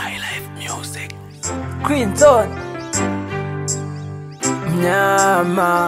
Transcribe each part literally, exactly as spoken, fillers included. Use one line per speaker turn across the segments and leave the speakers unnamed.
High Life Music.
Quinton Mnyama.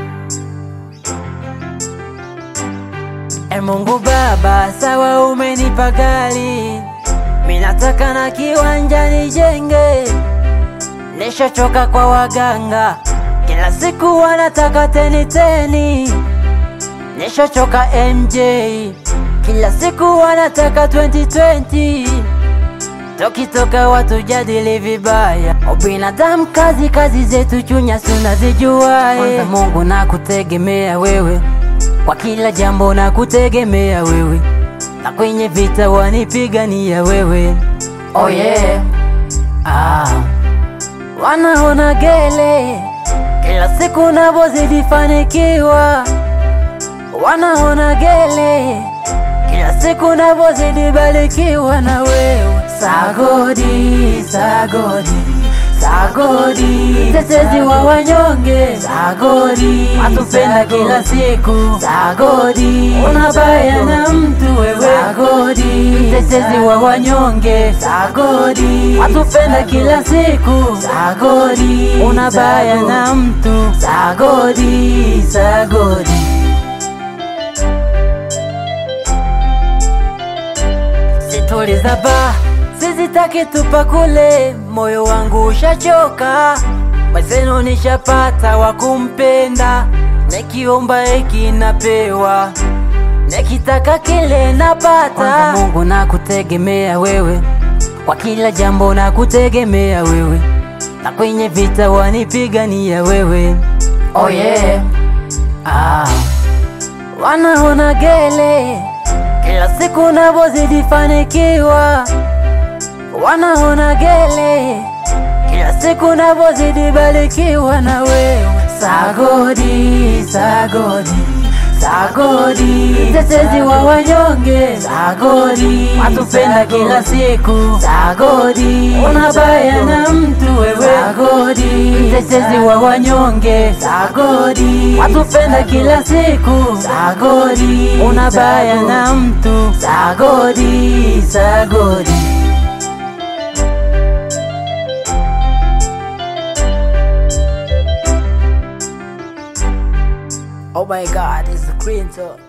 E Mungu Baba, sawa umenipa gari, minataka na kiwanja nijenge. Nishachoka kwa waganga, kila siku wanataka teni teni. Nishachoka M J, kila siku wanataka twenty twenty. Tokitoka watu jadili vibaya, ubinadamu kazi kazi zetu chunya tunazijua. Kwanza Mungu na kutegemea wewe, kwa kila jambo na kutegemea wewe, na kwenye vita wanipigania wewe. Oh yeah. Ah. Wanaona gele kila siku navozidi fanikiwa, wanaona gele kila siku navozidi barikiwa na wewe. Sagodi, sagodi, sagodi, tetezi wa wanyonge. Sagodi, atupenda kila siku. Sagodi, unabaya na mtu wewe. Sagodi, tetezi wa wanyonge. Sagodi, atupenda kila siku. Sagodi, unabaya na mtu. Sagodi, sagodi. Situliza ba, sizitaki tupa kule, moyo wangu ushachoka. Mwezenu nishapata wakumpenda, nikiomba eki napewa, nikitaka kile napata. Kwanza Mungu na kutegemea wewe, kwa kila jambo na kutegemea wewe, na kwenye vita wanipigania wewe. Oh yeah. Ah. Wanaona gele kila siku navozidi fanikiwa, wanaona gele kila siku navozidi barikiwa na wewe. Sagodi, sagodi, sagodi, tetezi wa wanyonge. Sagodi, atupenda kila siku. Sagodi, unabaya na mtu wewe. Sagodi, tetezi wa wanyonge. Sagodi, atupenda kila siku. Sagodi, unabaya na mtu. Sagodi, sagodi. Oh my God, it's the Quinton.